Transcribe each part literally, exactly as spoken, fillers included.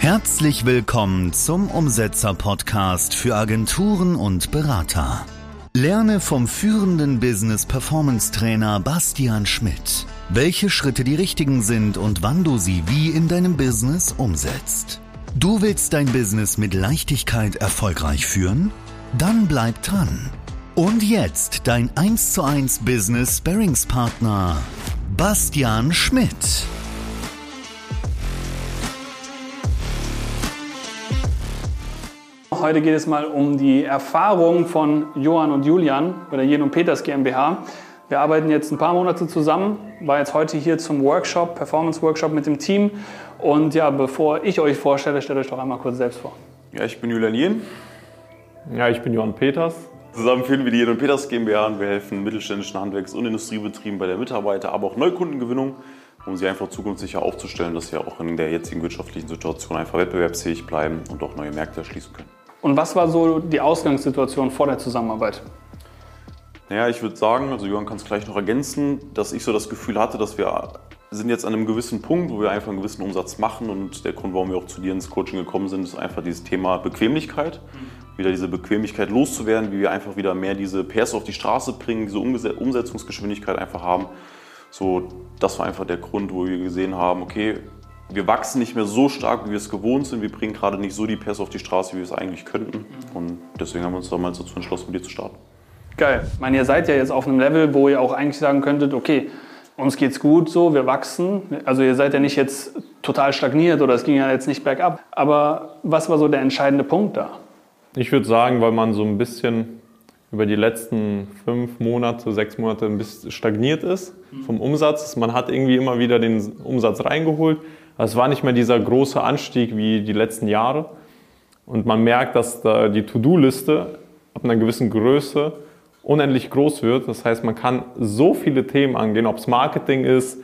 Herzlich willkommen zum Umsetzer-Podcast für Agenturen und Berater. Lerne vom führenden Business-Performance-Trainer Bastian Schmidt, welche Schritte die richtigen sind und wann du sie wie in deinem Business umsetzt. Du willst dein Business mit Leichtigkeit erfolgreich führen? Dann bleib dran. Und jetzt dein eins zu eins Business-Sparringspartner Bastian Schmidt. Heute geht es mal um die Erfahrung von Johann und Julian bei der Jen und Peters GmbH. Wir arbeiten jetzt ein paar Monate zusammen, war jetzt heute hier zum Workshop, Performance-Workshop mit dem Team. Und ja, bevor ich euch vorstelle, stellt euch doch einmal kurz selbst vor. Ja, ich bin Julian Jen. Ja, ich bin Johann Peters. Zusammen führen wir die Jen und Peters GmbH und wir helfen mittelständischen Handwerks- und Industriebetrieben bei der Mitarbeiter-, aber auch Neukundengewinnung, um sie einfach zukunftssicher aufzustellen, dass sie auch in der jetzigen wirtschaftlichen Situation einfach wettbewerbsfähig bleiben und auch neue Märkte erschließen können. Und was war so die Ausgangssituation vor der Zusammenarbeit? Naja, ich würde sagen, also Johann kann es gleich noch ergänzen, dass ich so das Gefühl hatte, dass wir sind jetzt an einem gewissen Punkt, wo wir einfach einen gewissen Umsatz machen, und der Grund, warum wir auch zu dir ins Coaching gekommen sind, ist einfach dieses Thema Bequemlichkeit. Mhm. Wieder diese Bequemlichkeit loszuwerden, wie wir einfach wieder mehr diese P S auf die Straße bringen, diese Umsetzungsgeschwindigkeit einfach haben. So, das war einfach der Grund, wo wir gesehen haben, okay, wir wachsen nicht mehr so stark, wie wir es gewohnt sind. Wir bringen gerade nicht so die P S auf die Straße, wie wir es eigentlich könnten. Und deswegen haben wir uns damals dazu entschlossen, mit dir zu starten. Geil. Ich meine, ihr seid ja jetzt auf einem Level, wo ihr auch eigentlich sagen könntet, okay, uns geht's gut so, wir wachsen. Also ihr seid ja nicht jetzt total stagniert oder es ging ja jetzt nicht bergab. Aber was war so der entscheidende Punkt da? Ich würde sagen, weil man so ein bisschen über die letzten fünf Monate, sechs Monate ein bisschen stagniert ist vom Umsatz. Man hat irgendwie immer wieder den Umsatz reingeholt. Es war nicht mehr dieser große Anstieg wie die letzten Jahre. Und man merkt, dass da die To-Do-Liste ab einer gewissen Größe unendlich groß wird. Das heißt, man kann so viele Themen angehen, ob es Marketing ist,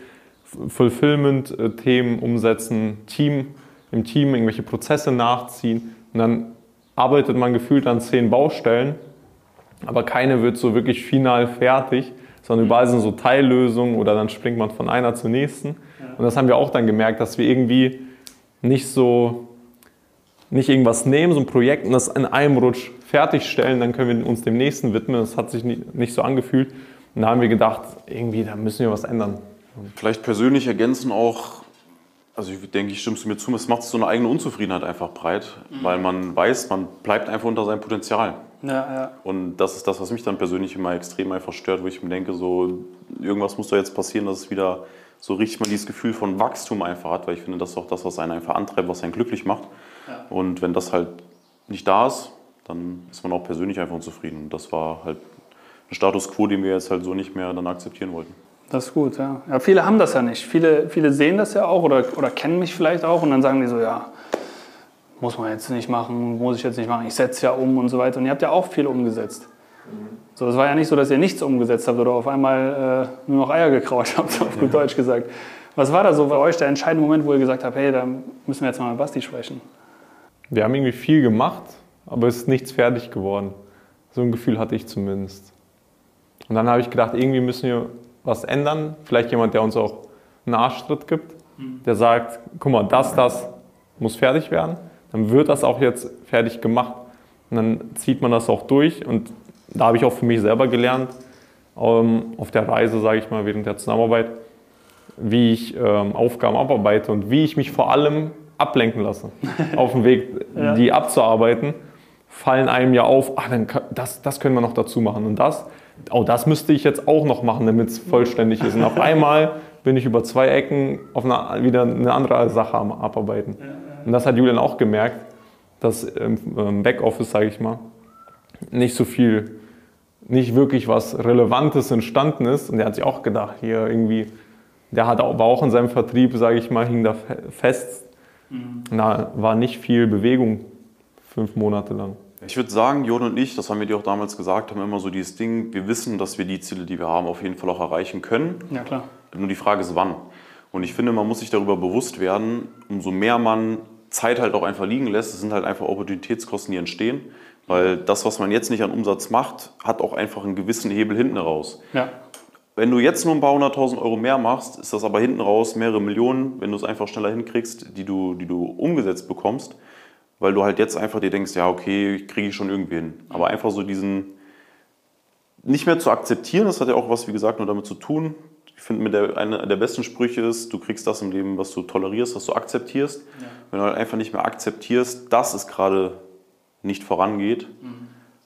Fulfillment-Themen umsetzen, Team, im Team irgendwelche Prozesse nachziehen. Und dann arbeitet man gefühlt an zehn Baustellen, aber keine wird so wirklich final fertig, sondern überall sind so Teillösungen oder dann springt man von einer zur nächsten. Und das haben wir auch dann gemerkt, dass wir irgendwie nicht so, nicht irgendwas nehmen, so ein Projekt und das in einem Rutsch fertigstellen, dann können wir uns dem nächsten widmen. Das hat sich nicht, nicht so angefühlt. Und da haben wir gedacht, irgendwie, da müssen wir was ändern. Vielleicht persönlich ergänzen auch, also ich denke, ich stimmst du mir zu, es macht so eine eigene Unzufriedenheit einfach breit, mhm. weil man weiß, man bleibt einfach unter seinem Potenzial. Ja, ja. Und das ist das, was mich dann persönlich immer extrem einfach stört, wo ich mir denke, so irgendwas muss da jetzt passieren, dass es wieder so richtig man dieses Gefühl von Wachstum einfach hat, weil ich finde, das ist auch das, was einen einfach antreibt, was einen glücklich macht. Ja. Und wenn das halt nicht da ist, dann ist man auch persönlich einfach unzufrieden. Und das war halt ein Status quo, den wir jetzt halt so nicht mehr dann akzeptieren wollten. Das ist gut, ja. Ja, viele haben das ja nicht. Viele, viele sehen das ja auch oder, oder kennen mich vielleicht auch und dann sagen die so, ja, muss man jetzt nicht machen, muss ich jetzt nicht machen, ich setze ja um und so weiter. Und ihr habt ja auch viel umgesetzt. Mhm. So, es war ja nicht so, dass ihr nichts umgesetzt habt oder auf einmal äh, nur noch Eier gekraut habt, auf gut Deutsch gesagt. Was war da so bei euch der entscheidende Moment, wo ihr gesagt habt, hey, da müssen wir jetzt mal mit Basti sprechen? Wir haben irgendwie viel gemacht, aber es ist nichts fertig geworden. So ein Gefühl hatte ich zumindest. Und dann habe ich gedacht, irgendwie müssen wir was ändern. Vielleicht jemand, der uns auch einen Arschtritt gibt, der sagt, guck mal, das, das muss fertig werden. Dann wird das auch jetzt fertig gemacht. Und dann zieht man das auch durch. Und da habe ich auch für mich selber gelernt, ähm, auf der Reise, sage ich mal, während der Zusammenarbeit, wie ich ähm, Aufgaben abarbeite und wie ich mich vor allem ablenken lasse. Auf dem Weg, ja. die abzuarbeiten, fallen einem ja auf, ach, dann, das, das können wir noch dazu machen. Und das, oh, das müsste ich jetzt auch noch machen, damit es vollständig ist. Und auf einmal bin ich über zwei Ecken auf eine, wieder eine andere Sache am Abarbeiten. Ja, ja. Und das hat Julian auch gemerkt, dass im Backoffice, sage ich mal, nicht so viel, nicht wirklich was Relevantes entstanden ist. Und der hat sich auch gedacht, hier irgendwie, der hat auch, war auch in seinem Vertrieb, sage ich mal, hing da fest. Mhm. Da war nicht viel Bewegung fünf Monate lang. Ich würde sagen, Jon und ich, das haben wir dir auch damals gesagt, haben immer so dieses Ding, wir wissen, dass wir die Ziele, die wir haben, auf jeden Fall auch erreichen können. Ja, klar. Nur die Frage ist, wann. Und ich finde, man muss sich darüber bewusst werden, umso mehr man Zeit halt auch einfach liegen lässt, es sind halt einfach Opportunitätskosten, die entstehen. Weil das, was man jetzt nicht an Umsatz macht, hat auch einfach einen gewissen Hebel hinten raus. Ja. wenn du jetzt nur ein paar hunderttausend Euro mehr machst, ist das aber hinten raus mehrere Millionen, wenn du es einfach schneller hinkriegst, die du, die du umgesetzt bekommst, weil du halt jetzt einfach dir denkst, ja okay, kriege ich schon irgendwie hin. Aber einfach so diesen, nicht mehr zu akzeptieren, das hat ja auch was, wie gesagt, nur damit zu tun. Ich finde, mit der, einer der besten Sprüche ist, du kriegst das im Leben, was du tolerierst, was du akzeptierst. Ja. Wenn du halt einfach nicht mehr akzeptierst, dass es gerade nicht vorangeht, mhm.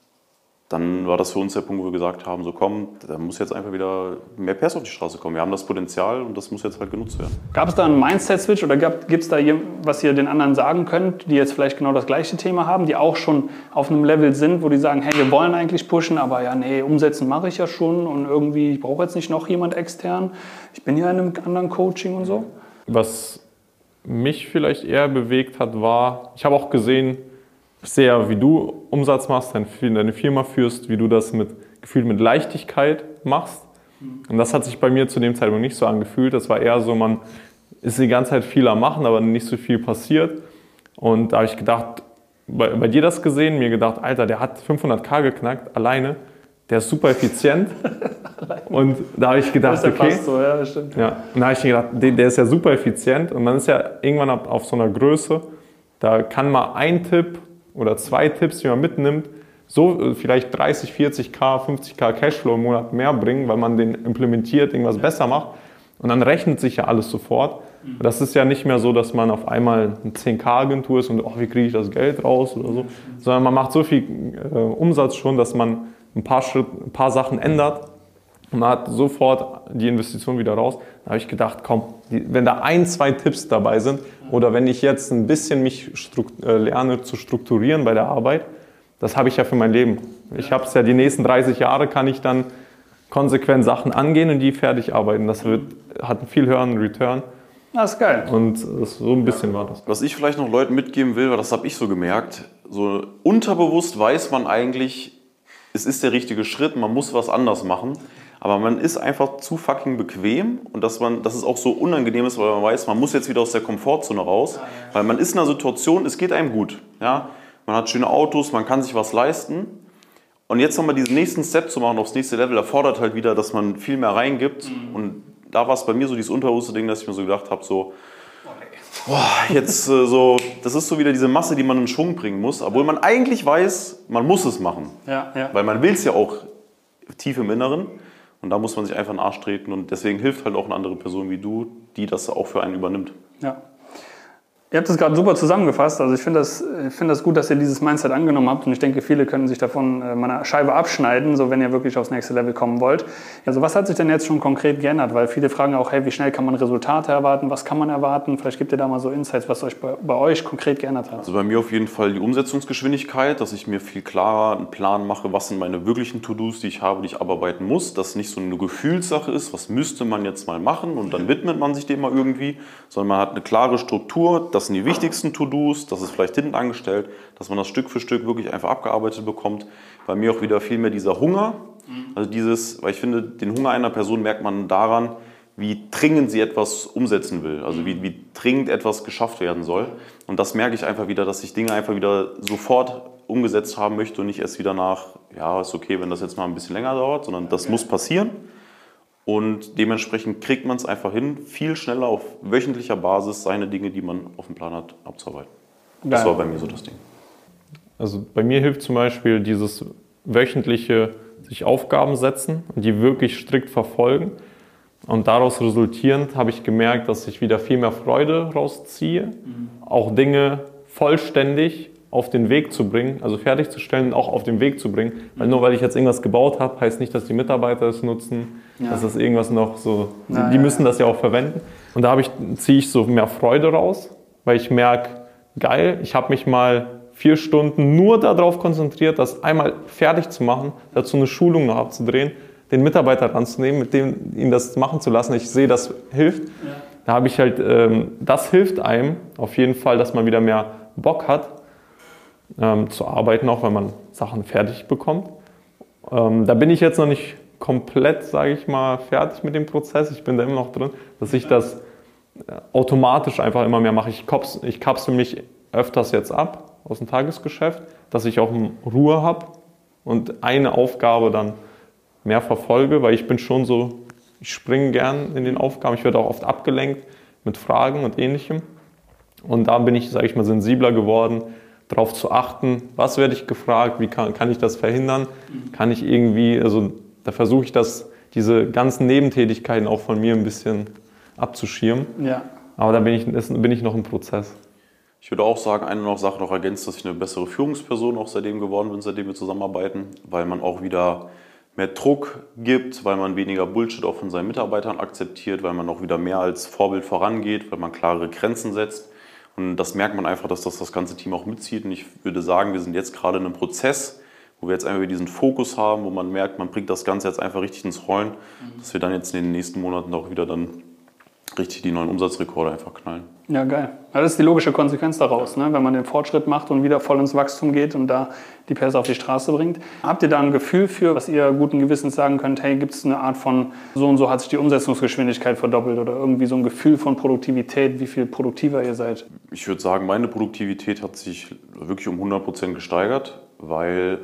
dann war das für uns der Punkt, wo wir gesagt haben, so komm, da muss jetzt einfach wieder mehr Pers auf die Straße kommen. Wir haben das Potenzial und das muss jetzt halt genutzt werden. Gab es da einen Mindset-Switch oder gibt es da, was ihr den anderen sagen könnt, die jetzt vielleicht genau das gleiche Thema haben, die auch schon auf einem Level sind, wo die sagen, hey, wir wollen eigentlich pushen, aber ja, nee, umsetzen mache ich ja schon und irgendwie, ich brauche jetzt nicht noch jemand extern. Ich bin ja in einem anderen Coaching und so. Was mich vielleicht eher bewegt hat, war, ich habe auch gesehen, sehr, wie du Umsatz machst, deine Firma führst, wie du das mit gefühlt mit Leichtigkeit machst. Und das hat sich bei mir zu dem Zeitpunkt nicht so angefühlt. Das war eher so, man ist die ganze Zeit viel am Machen, aber nicht so viel passiert. Und da habe ich gedacht, bei, bei dir das gesehen, mir gedacht, Alter, der hat fünfhunderttausend geknackt, alleine. Der ist super effizient. Und da habe ich gedacht, das ist ja okay. Fast so, ja, das stimmt. Ja. Und da habe ich gedacht, der, der ist ja super effizient. Und dann ist ja irgendwann auf, auf so einer Größe, da kann mal ein Tipp oder zwei Tipps, die man mitnimmt, so vielleicht dreißig, vierzig K, fünfzig K Cashflow im Monat mehr bringen, weil man den implementiert, irgendwas besser macht. Und dann rechnet sich ja alles sofort. Das ist ja nicht mehr so, dass man auf einmal eine zehn K Agentur ist und oh, wie kriege ich das Geld raus oder so. Sondern man macht so viel äh, Umsatz schon, dass man ein paar, Schritt, ein paar Sachen ändert und man hat sofort die Investition wieder raus. Da habe ich gedacht, komm, die, wenn da ein, zwei Tipps dabei sind oder wenn ich jetzt ein bisschen mich strukt, äh, lerne zu strukturieren bei der Arbeit, das habe ich ja für mein Leben. Ich habe es ja die nächsten dreißig Jahre, kann ich dann konsequent Sachen angehen und die fertig arbeiten. Das wird, hat einen viel höheren Return. Das ist geil. Und so ein bisschen war das. Was ich vielleicht noch Leuten mitgeben will, weil das habe ich so gemerkt, so unterbewusst weiß man eigentlich, es ist der richtige Schritt, man muss was anders machen, aber man ist einfach zu fucking bequem und dass, man, dass es auch so unangenehm ist, weil man weiß, man muss jetzt wieder aus der Komfortzone raus, weil man ist in einer Situation, es geht einem gut. Ja? Man hat schöne Autos, man kann sich was leisten und jetzt nochmal diesen nächsten Step zu machen, aufs nächste Level, erfordert halt wieder, dass man viel mehr reingibt mhm. und da war es bei mir so dieses unterbewusste Ding, dass ich mir so gedacht habe, so, boah, jetzt äh, so, das ist so wieder diese Masse, die man in Schwung bringen muss, obwohl man eigentlich weiß, man muss es machen. Ja, ja. Weil man will es ja auch tief im Inneren und da muss man sich einfach in den Arsch treten und deswegen hilft halt auch eine andere Person wie du, die das auch für einen übernimmt. Ja. Ihr habt das gerade super zusammengefasst. Also ich finde das, ich finde das gut, dass ihr dieses Mindset angenommen habt und ich denke, viele können sich davon mal eine Scheibe abschneiden, so wenn ihr wirklich aufs nächste Level kommen wollt. Also was hat sich denn jetzt schon konkret geändert? Weil viele fragen auch, hey, wie schnell kann man Resultate erwarten? Was kann man erwarten? Vielleicht gebt ihr da mal so Insights, was euch bei, bei euch konkret geändert hat. Also bei mir auf jeden Fall die Umsetzungsgeschwindigkeit, dass ich mir viel klarer einen Plan mache, was sind meine wirklichen To-Dos, die ich habe, die ich abarbeiten muss. Dass nicht so eine Gefühlssache ist, was müsste man jetzt mal machen und dann widmet man sich dem mal irgendwie, sondern man hat eine klare Struktur, das sind die wichtigsten To-Dos, das ist vielleicht hinten angestellt, dass man das Stück für Stück wirklich einfach abgearbeitet bekommt. Bei mir auch wieder viel mehr dieser Hunger, also dieses, weil ich finde, den Hunger einer Person merkt man daran, wie dringend sie etwas umsetzen will, also wie, wie dringend etwas geschafft werden soll. Und das merke ich einfach wieder, dass ich Dinge einfach wieder sofort umgesetzt haben möchte und nicht erst wieder nach, ja, ist okay, wenn das jetzt mal ein bisschen länger dauert, sondern das muss passieren. Und dementsprechend kriegt man es einfach hin, viel schneller auf wöchentlicher Basis seine Dinge, die man auf dem Plan hat, abzuarbeiten. Geil. Das war bei mir so das Ding. Also bei mir hilft zum Beispiel dieses wöchentliche sich Aufgaben setzen und die wirklich strikt verfolgen. Und daraus resultierend habe ich gemerkt, dass ich wieder viel mehr Freude rausziehe, mhm. auch Dinge vollständig auf den Weg zu bringen, also fertigzustellen und auch auf den Weg zu bringen. Weil nur weil ich jetzt irgendwas gebaut habe, heißt nicht, dass die Mitarbeiter es nutzen, ja. dass das irgendwas noch so, ja, die ja, müssen ja. das ja auch verwenden. Und da habe ich, ziehe ich so mehr Freude raus, weil ich merke, geil, ich habe mich mal vier Stunden nur darauf konzentriert, das einmal fertig zu machen, dazu eine Schulung noch abzudrehen, den Mitarbeiter ranzunehmen, mit dem ihn das machen zu lassen. Ich sehe, das hilft. Ja. Da habe ich halt, ähm, das hilft einem auf jeden Fall, dass man wieder mehr Bock hat, Ähm, zu arbeiten, auch wenn man Sachen fertig bekommt. Ähm, da bin ich jetzt noch nicht komplett, sage ich mal, fertig mit dem Prozess. Ich bin da immer noch drin, dass ich das automatisch einfach immer mehr mache. Ich, kops, ich kapsel mich öfters jetzt ab aus dem Tagesgeschäft, dass ich auch Ruhe habe und eine Aufgabe dann mehr verfolge, weil ich bin schon so ich springe gern in den Aufgaben. Ich werde auch oft abgelenkt mit Fragen und Ähnlichem. Und da bin ich, sage ich mal, sensibler geworden, darauf zu achten, was werde ich gefragt, wie kann, kann ich das verhindern, kann ich irgendwie, also da versuche ich das, diese ganzen Nebentätigkeiten auch von mir ein bisschen abzuschirmen. Ja. Aber da bin ich, bin ich noch im Prozess. Ich würde auch sagen, eine noch Sache noch ergänzt, dass ich eine bessere Führungsperson auch seitdem geworden bin, seitdem wir zusammenarbeiten, weil man auch wieder mehr Druck gibt, weil man weniger Bullshit auch von seinen Mitarbeitern akzeptiert, weil man auch wieder mehr als Vorbild vorangeht, weil man klare Grenzen setzt. Und das merkt man einfach, dass das das ganze Team auch mitzieht. Und ich würde sagen, wir sind jetzt gerade in einem Prozess, wo wir jetzt einfach diesen Fokus haben, wo man merkt, man bringt das Ganze jetzt einfach richtig ins Rollen, mhm. dass wir dann jetzt in den nächsten Monaten auch wieder dann richtig die neuen Umsatzrekorde einfach knallen. Ja, geil. Das ist die logische Konsequenz daraus, ne? Wenn man den Fortschritt macht und wieder voll ins Wachstum geht und da die Pässe auf die Straße bringt. Habt ihr da ein Gefühl für, was ihr guten Gewissens sagen könnt, hey, gibt es eine Art von, so und so hat sich die Umsetzungsgeschwindigkeit verdoppelt oder irgendwie so ein Gefühl von Produktivität, wie viel produktiver ihr seid? Ich würde sagen, meine Produktivität hat sich wirklich um hundert Prozent gesteigert, weil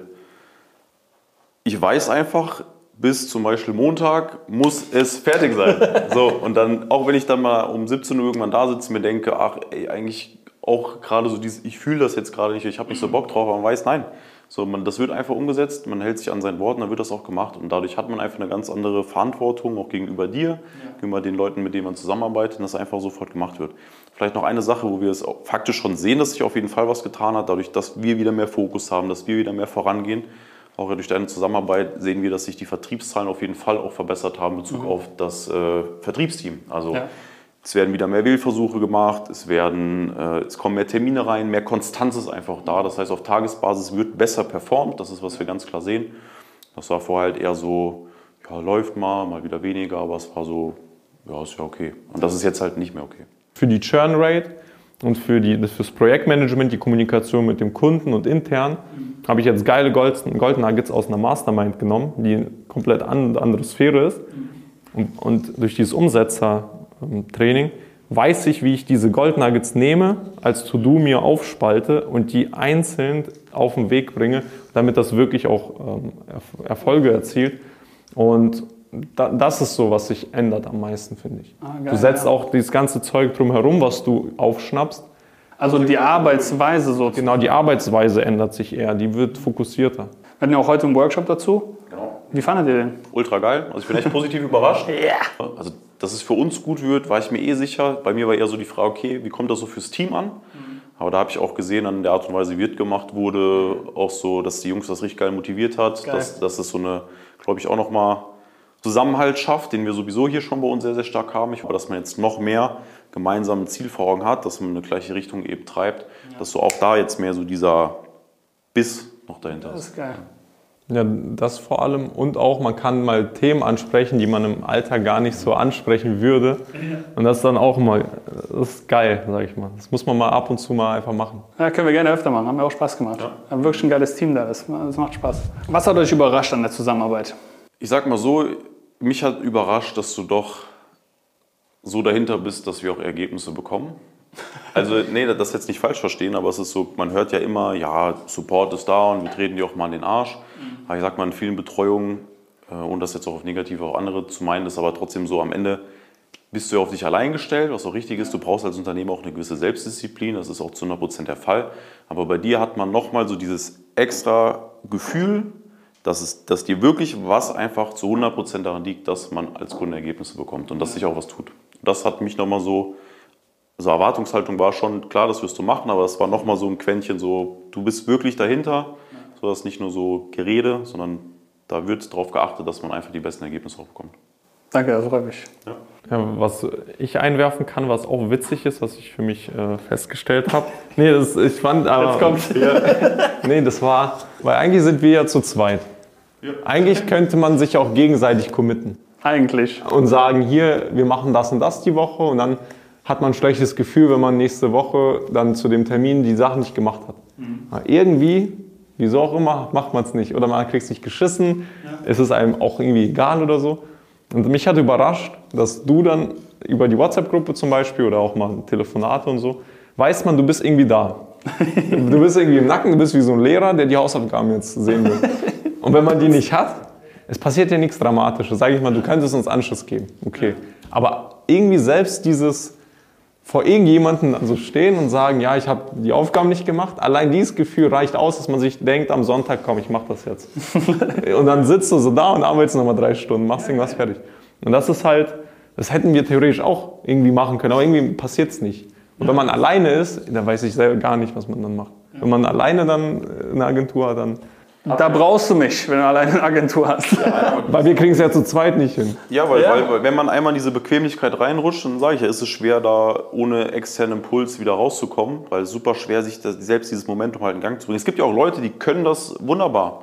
ich weiß einfach, bis zum Beispiel Montag muss es fertig sein. So, und dann, auch wenn ich dann mal um siebzehn Uhr irgendwann da sitze und mir denke, ach ey, eigentlich auch gerade so dieses, ich fühle das jetzt gerade nicht, ich habe nicht so Bock drauf, aber man weiß, nein. So, man, das wird einfach umgesetzt, man hält sich an sein Wort und dann wird das auch gemacht. Und dadurch hat man einfach eine ganz andere Verantwortung, auch gegenüber dir, ja. gegenüber den Leuten, mit denen man zusammenarbeitet, und das einfach sofort gemacht wird. Vielleicht noch eine Sache, wo wir es auch faktisch schon sehen, dass sich auf jeden Fall was getan hat, dadurch, dass wir wieder mehr Fokus haben, dass wir wieder mehr vorangehen. Auch durch deine Zusammenarbeit sehen wir, dass sich die Vertriebszahlen auf jeden Fall auch verbessert haben in Bezug mhm. auf das äh, Vertriebsteam. Also ja. es werden wieder mehr Wählversuche gemacht, es, werden, äh, es kommen mehr Termine rein, mehr Konstanz ist einfach da. Das heißt, auf Tagesbasis wird besser performt, das ist, was wir ganz klar sehen. Das war vorher halt eher so, ja, läuft mal, mal wieder weniger, aber es war so, ja, ist ja okay. Und das ist jetzt halt nicht mehr okay. Für die Churn Rate und für die, fürs Projektmanagement, die Kommunikation mit dem Kunden und intern, mhm. habe ich jetzt geile Gold, Gold Nuggets aus einer Mastermind genommen, die eine komplett andere Sphäre ist. Mhm. Und, und durch dieses Umsetzer-Training weiß ich, wie ich diese Gold Nuggets nehme, als To-Do mir aufspalte und die einzeln auf den Weg bringe, damit das wirklich auch ähm, Erfolge erzielt. Und da, das ist so, was sich ändert am meisten, finde ich. Ah, geil, du setzt ja. auch dieses ganze Zeug drumherum, was du aufschnappst. Also die Arbeitsweise sozusagen. Genau, die Arbeitsweise ändert sich eher, die wird fokussierter. Wir hatten ja auch heute einen Workshop dazu. Genau. Wie fandet ihr den? Ultra geil, also ich bin echt positiv überrascht. Ja. Also, dass es für uns gut wird, war ich mir eh sicher. Bei mir war eher so die Frage, okay, wie kommt das so fürs Team an? Mhm. Aber da habe ich auch gesehen, an der Art und Weise, wie es gemacht wurde, auch so, dass die Jungs das richtig geil motiviert hat. Geil. Dass, dass es so eine, glaube ich, auch nochmal Zusammenhalt schafft, den wir sowieso hier schon bei uns sehr, sehr stark haben. Ich hoffe, dass man jetzt noch mehr gemeinsam ein Ziel vor Augen hat, dass man in eine gleiche Richtung eben treibt, ja. dass so auch da jetzt mehr so dieser Biss noch dahinter ist. Das ist geil. Ja, das vor allem. Und auch, man kann mal Themen ansprechen, die man im Alltag gar nicht so ansprechen würde. Und das ist dann auch immer, das ist geil, sag ich mal. Das muss man mal ab und zu mal einfach machen. Ja, können wir gerne öfter machen. Haben wir auch Spaß gemacht. Ja. Wir haben wirklich ein geiles Team da. Das, das macht Spaß. Was hat euch überrascht an der Zusammenarbeit? Ich sag mal so, mich hat überrascht, dass du doch so dahinter bist, dass wir auch Ergebnisse bekommen. Also, nee, das jetzt nicht falsch verstehen, aber es ist so, man hört ja immer, ja, Support ist da und wir treten dir auch mal an den Arsch. Mhm. Aber ich sag mal, in vielen Betreuungen, ohne das jetzt auch auf negative auch andere zu meinen, ist aber trotzdem so, am Ende bist du ja auf dich allein gestellt, was auch richtig ist. Du brauchst als Unternehmer auch eine gewisse Selbstdisziplin, das ist auch zu hundert Prozent der Fall. Aber bei dir hat man nochmal so dieses extra Gefühl, dass, es, dass dir wirklich was einfach zu hundert Prozent daran liegt, dass man als Kunde Ergebnisse bekommt und dass sich auch was tut. Das hat mich nochmal so, also Erwartungshaltung war schon klar, das wirst du machen, aber es war nochmal so ein Quäntchen so, du bist wirklich dahinter, so dass nicht nur so Gerede, sondern da wird darauf geachtet, dass man einfach die besten Ergebnisse auch bekommt. Danke, das freut mich. Ja. Ja, was ich einwerfen kann, was auch witzig ist, was ich für mich äh, festgestellt habe. Nee, das, ich fand aber. Jetzt kommt's. Ja, nee, das war, weil eigentlich sind wir ja zu zweit. Ja. Eigentlich könnte man sich auch gegenseitig committen. Eigentlich. Und sagen, hier, wir machen das und das die Woche und dann hat man ein schlechtes Gefühl, wenn man nächste Woche dann zu dem Termin die Sachen nicht gemacht hat. Mhm. Irgendwie, wieso auch immer, macht man es nicht. Oder man kriegt es nicht geschissen, ja. Es ist einem auch irgendwie egal oder so. Und mich hat überrascht, dass du dann über die WhatsApp-Gruppe zum Beispiel oder auch mal Telefonate und so, weiß man, du bist irgendwie da. Du bist irgendwie im Nacken, du bist wie so ein Lehrer, der die Hausaufgaben jetzt sehen will. Und wenn man die nicht hat, es passiert ja nichts Dramatisches. Sag ich mal, du könntest uns Anschluss geben. Okay. Aber irgendwie selbst dieses vor irgendjemandem dann so stehen und sagen, ja, ich habe die Aufgaben nicht gemacht. Allein dieses Gefühl reicht aus, dass man sich denkt, am Sonntag, komm, ich mach das jetzt. Und dann sitzt du so da und arbeitest nochmal drei Stunden, machst irgendwas fertig. Und das ist halt, das hätten wir theoretisch auch irgendwie machen können, aber irgendwie passiert es nicht. Und wenn man alleine ist, dann weiß ich selber gar nicht, was man dann macht. Wenn man alleine dann eine Agentur hat, dann... Da brauchst du mich, wenn du alleine eine Agentur hast. Weil wir kriegen es ja zu zweit nicht hin. Ja, weil, Ja. weil, weil wenn man einmal in diese Bequemlichkeit reinrutscht, dann sage ich ja, ist es schwer, da ohne externen Impuls wieder rauszukommen, weil es super schwer, sich das, selbst dieses Momentum halt in Gang zu bringen. Es gibt ja auch Leute, die können das wunderbar.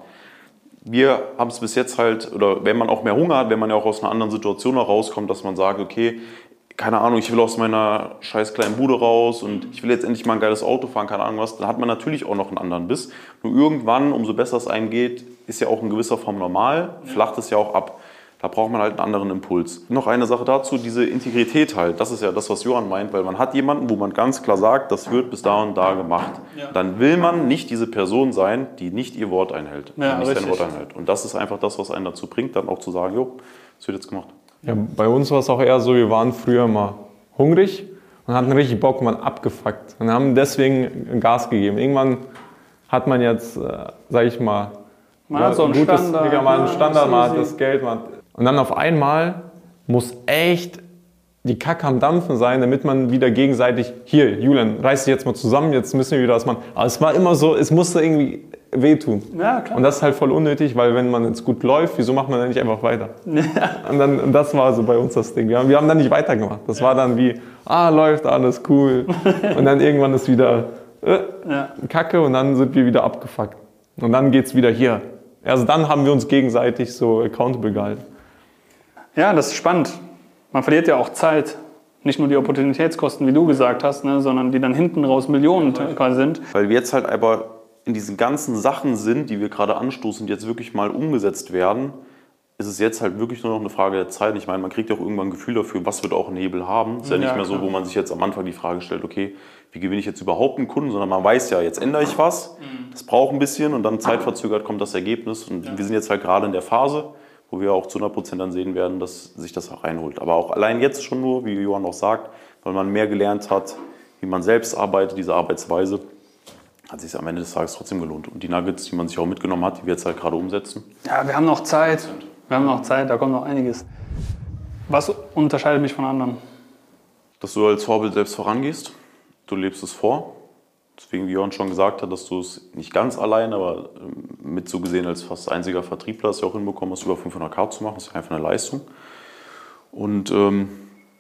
Wir haben es bis jetzt halt, oder wenn man auch mehr Hunger hat, wenn man ja auch aus einer anderen Situation noch rauskommt, dass man sagt, okay, keine Ahnung, ich will aus meiner scheiß kleinen Bude raus und ich will jetzt endlich mal ein geiles Auto fahren, keine Ahnung was, dann hat man natürlich auch noch einen anderen Biss. Nur irgendwann, umso besser es einem geht, ist ja auch in gewisser Form normal, flacht es ja auch ab. Da braucht man halt einen anderen Impuls. Noch eine Sache dazu, diese Integrität halt, das ist ja das, was Johann meint, weil man hat jemanden, wo man ganz klar sagt, das wird bis da und da gemacht. Ja. Dann will man nicht diese Person sein, die nicht ihr Wort einhält, Ja, die nicht sein richtig. Wort einhält. Und das ist einfach das, was einen dazu bringt, dann auch zu sagen, jo, es wird jetzt gemacht. Ja, bei uns war es auch eher so, wir waren früher mal hungrig und hatten richtig Bock, man abgefuckt und haben deswegen Gas gegeben. Irgendwann hat man jetzt, äh, sag ich mal, Man hat so einen Standard, Digga, mal einen ja, Standard, man hat easy. das Geld. Man hat, und dann auf einmal muss echt die Kacke am Dampfen sein, damit man wieder gegenseitig, hier, Julian, reiß dich jetzt mal zusammen, jetzt müssen wir wieder was machen. Aber es war immer so, es musste irgendwie wehtun. Ja, klar. Und das ist halt voll unnötig, weil wenn man jetzt gut läuft, wieso macht man dann nicht einfach weiter? Und, dann, und das war so bei uns das Ding. Wir haben, wir haben dann nicht weitergemacht. Das war dann wie, ah, läuft alles cool. Und dann irgendwann ist wieder äh, Ja. Kacke und dann sind wir wieder abgefuckt. Und dann geht's wieder hier. Also dann haben wir uns gegenseitig so accountable gehalten. Ja, das ist spannend. Man verliert ja auch Zeit. Nicht nur die Opportunitätskosten, wie du gesagt hast, ne, sondern die dann hinten raus Millionen quasi sind. Weil wir jetzt halt aber in diesen ganzen Sachen sind, die wir gerade anstoßen, die jetzt wirklich mal umgesetzt werden, ist es jetzt halt wirklich nur noch eine Frage der Zeit. Ich meine, man kriegt ja auch irgendwann ein Gefühl dafür, was wird auch ein Hebel haben. Es ist ja nicht Ja, mehr so, klar. wo man sich jetzt am Anfang die Frage stellt, okay, wie gewinne ich jetzt überhaupt einen Kunden, sondern man weiß ja, jetzt ändere ich was, das braucht ein bisschen und dann zeitverzögert kommt das Ergebnis. Und wir sind jetzt halt gerade in der Phase, wo wir auch zu hundert Prozent dann sehen werden, dass sich das auch reinholt. Aber auch allein jetzt schon nur, wie Johann auch sagt, weil man mehr gelernt hat, wie man selbst arbeitet, diese Arbeitsweise, hat sich am Ende des Tages trotzdem gelohnt. Und die Nuggets, die man sich auch mitgenommen hat, die wir jetzt halt gerade umsetzen. Ja, wir haben noch Zeit. Wir haben noch Zeit, da kommt noch einiges. Was unterscheidet mich von anderen? Dass du als Vorbild selbst vorangehst, du lebst es vor. Deswegen, wie Johann schon gesagt hat, dass du es nicht ganz allein, aber mit so gesehen als fast einziger Vertriebler es ja auch hinbekommen hast, über fünfhunderttausend zu machen. Das ist einfach eine Leistung. Und ähm,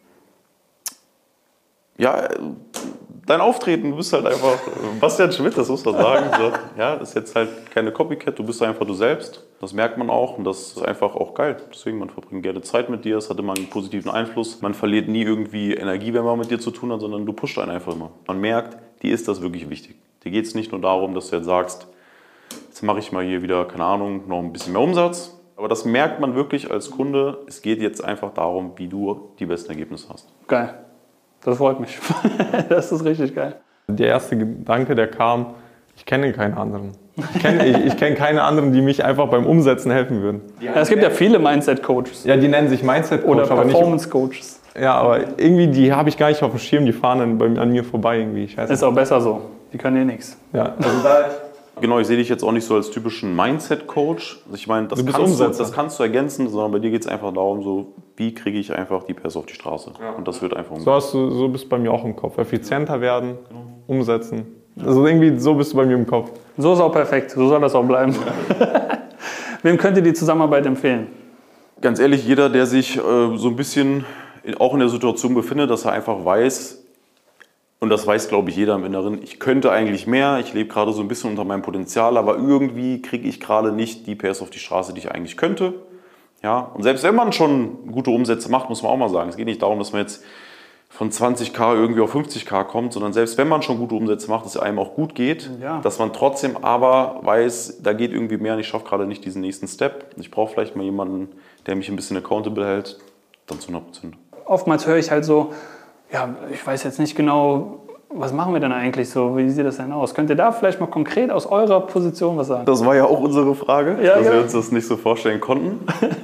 ja, dein Auftreten, du bist halt einfach Bastian Schmidt, das muss man sagen. So, ja, das ist jetzt halt keine Copycat, du bist einfach du selbst. Das merkt man auch und das ist einfach auch geil. Deswegen, man verbringt gerne Zeit mit dir, es hat immer einen positiven Einfluss. Man verliert nie irgendwie Energie, wenn man mit dir zu tun hat, sondern du pusht einen einfach immer. Man merkt, dir ist das wirklich wichtig. Dir geht es nicht nur darum, dass du jetzt sagst, jetzt mache ich mal hier wieder, keine Ahnung, noch ein bisschen mehr Umsatz. Aber das merkt man wirklich als Kunde. Es geht jetzt einfach darum, wie du die besten Ergebnisse hast. Geil. Das freut mich. Das ist richtig geil. Der erste Gedanke, der kam, ich kenne keine anderen. Ich kenne ich, ich kenn keine anderen, die mich einfach beim Umsetzen helfen würden. Ja, es gibt ja viele Mindset-Coaches Ja, die nennen sich Mindset-Coach, oder aber nicht... Performance-Coaches. Ja, aber irgendwie, die habe ich gar nicht auf dem Schirm, die fahren dann bei, an mir vorbei irgendwie. Ich weiß Ist auch besser so. Die können eh nichts. ja, also da, Genau, ich sehe dich jetzt auch nicht so als typischen Mindset-Coach. Also ich meine, das, Du bist kannst du, Umsetzer. das kannst du ergänzen, sondern bei dir geht es einfach darum, so, wie kriege ich einfach die Pässe auf die Straße. Und das wird einfach so, hast du, so bist du bei mir auch im Kopf. Effizienter werden, umsetzen. Also irgendwie so bist du bei mir im Kopf. So ist auch perfekt. So soll das auch bleiben. Wem könnt ihr die Zusammenarbeit empfehlen? Ganz ehrlich, jeder, der sich äh, so ein bisschen in, auch in der Situation befindet, dass er einfach weiß, und das weiß, glaube ich, jeder im Inneren, ich könnte eigentlich mehr, ich lebe gerade so ein bisschen unter meinem Potenzial, aber irgendwie kriege ich gerade nicht die P S auf die Straße, die ich eigentlich könnte. Ja? Und selbst wenn man schon gute Umsätze macht, muss man auch mal sagen, es geht nicht darum, dass man jetzt von zwanzigtausend irgendwie auf fünfzigtausend kommt, sondern selbst wenn man schon gute Umsätze macht, dass es einem auch gut geht, Ja. dass man trotzdem aber weiß, da geht irgendwie mehr und ich schaffe gerade nicht diesen nächsten Step. Ich brauche vielleicht mal jemanden, der mich ein bisschen accountable hält, dann zu hundert Prozent. Oftmals höre ich halt so, ja, ich weiß jetzt nicht genau, was machen wir denn eigentlich so? Wie sieht das denn aus? Könnt ihr da vielleicht mal konkret aus eurer Position was sagen? Das war ja auch unsere Frage, ja, dass ja. wir uns das nicht so vorstellen konnten.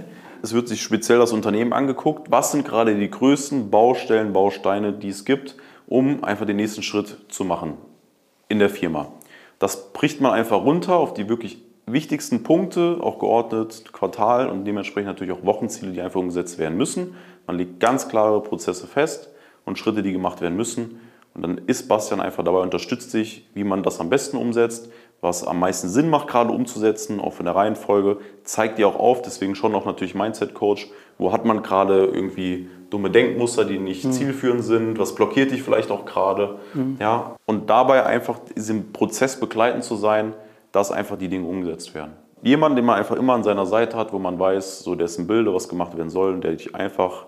Es wird sich speziell das Unternehmen angeguckt. Was sind gerade die größten Baustellen, Bausteine, die es gibt, um einfach den nächsten Schritt zu machen in der Firma? Das bricht man einfach runter auf die wirklich wichtigsten Punkte, auch geordnet, Quartal und dementsprechend natürlich auch Wochenziele, die einfach umgesetzt werden müssen. Man legt ganz klare Prozesse fest und Schritte, die gemacht werden müssen. Und dann ist Bastian einfach dabei, unterstützt sich, wie man das am besten umsetzt, was am meisten Sinn macht, gerade umzusetzen, auch von der Reihenfolge, zeigt dir auch auf, deswegen schon auch natürlich Mindset-Coach, wo hat man gerade irgendwie dumme Denkmuster, die nicht mhm. zielführend sind, was blockiert dich vielleicht auch gerade. Mhm. Ja? Und dabei einfach diesem Prozess begleitend zu sein, dass einfach die Dinge umgesetzt werden. Jemand, den man einfach immer an seiner Seite hat, wo man weiß, so der ist im Bilde, was gemacht werden soll, und der dich einfach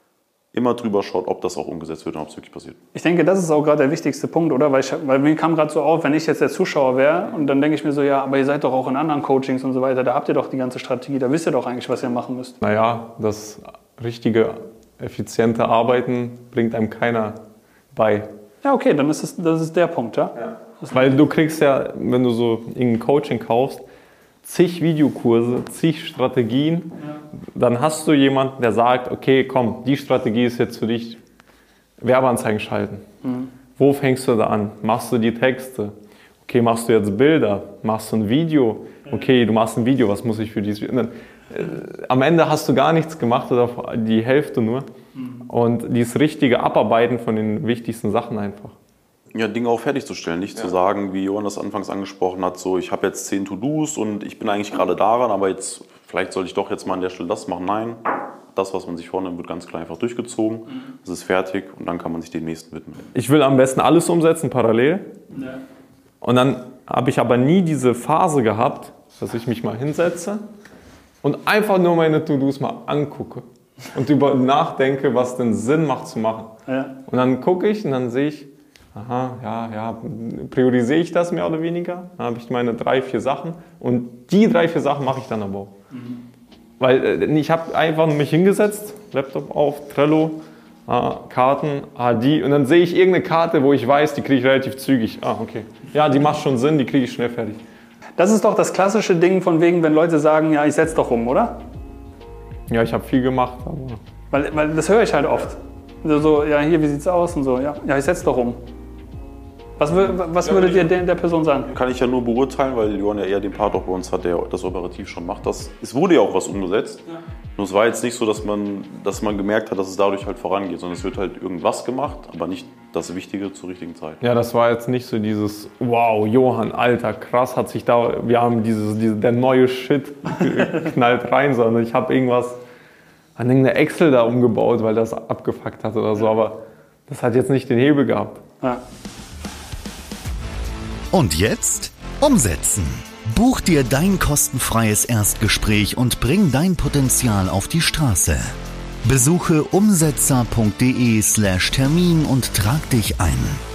immer drüber schaut, ob das auch umgesetzt wird und ob es wirklich passiert. Ich denke, das ist auch gerade der wichtigste Punkt, oder? Weil, ich, weil mir kam gerade so auf, wenn ich jetzt der Zuschauer wäre und dann denke ich mir so, ja, aber ihr seid doch auch in anderen Coachings und so weiter, da habt ihr doch die ganze Strategie, da wisst ihr doch eigentlich, was ihr machen müsst. Naja, das richtige, effiziente Arbeiten bringt einem keiner bei. Ja, okay, dann ist es, das ist der Punkt, ja? ja. Weil du kriegst ja, wenn du so irgendein Coaching kaufst, zig Videokurse, zig Strategien, ja. Dann hast du jemanden, der sagt, okay, komm, die Strategie ist jetzt für dich, Werbeanzeigen schalten. Mhm. Wo fängst du da an? Machst du die Texte? Okay, machst du jetzt Bilder? Machst du ein Video? Okay, du machst ein Video, was muss ich für dieses Video? Dann, äh, am Ende hast du gar nichts gemacht oder die Hälfte nur. Mhm. Und dieses richtige Abarbeiten von den wichtigsten Sachen einfach. Ja, Dinge auch fertigzustellen, nicht ja. zu sagen, wie Johann das anfangs angesprochen hat, so ich habe jetzt zehn To-Dos und ich bin eigentlich gerade daran, aber jetzt vielleicht sollte ich doch jetzt mal an der Stelle das machen. Nein, das, was man sich vornimmt, wird ganz klar einfach durchgezogen, es ist fertig und dann kann man sich dem nächsten widmen. Ich will am besten alles umsetzen, parallel. Ja. Und dann habe ich aber nie diese Phase gehabt, dass ich mich mal hinsetze und einfach nur meine To-Dos mal angucke und über nachdenke, was denn Sinn macht zu machen. Ja. Und dann gucke ich und dann sehe ich, aha, ja, ja, priorisiere ich das mehr oder weniger? Dann habe ich meine drei, vier Sachen und die drei, vier Sachen mache ich dann aber auch. Mhm. Weil äh, ich habe einfach mich hingesetzt, Laptop auf, Trello, äh, Karten, ah, die und dann sehe ich irgendeine Karte, wo ich weiß, die kriege ich relativ zügig. Ah, okay. Ja, die macht schon Sinn, die kriege ich schnell fertig. Das ist doch das klassische Ding von wegen, wenn Leute sagen, ja, ich setze doch um, oder? Ja, ich habe viel gemacht. Aber weil, weil das höre ich halt oft. So, so, ja, hier, wie sieht's aus und so, ja, ja ich setze doch um. Was, was ja, würdet ihr der, der Person sagen? Kann ich ja nur beurteilen, weil Johann ja eher den Part auch bei uns hat, der das operativ schon macht. Das, es wurde ja auch was umgesetzt. Ja. Nur es war jetzt nicht so, dass man, dass man gemerkt hat, dass es dadurch halt vorangeht, sondern es wird halt irgendwas gemacht, aber nicht das Wichtige zur richtigen Zeit. Ja, das war jetzt nicht so dieses, wow, Johann, Alter, krass, hat sich da, wir haben dieses, diese, der neue Shit knallt rein, sondern ich habe irgendwas an irgendeine Excel da umgebaut, weil das abgefuckt hat oder so, aber das hat jetzt nicht den Hebel gehabt. Ja. Und jetzt umsetzen. Buch dir dein kostenfreies Erstgespräch und bring dein Potenzial auf die Straße. Besuche umsetzer punkt de slash Termin und trag dich ein.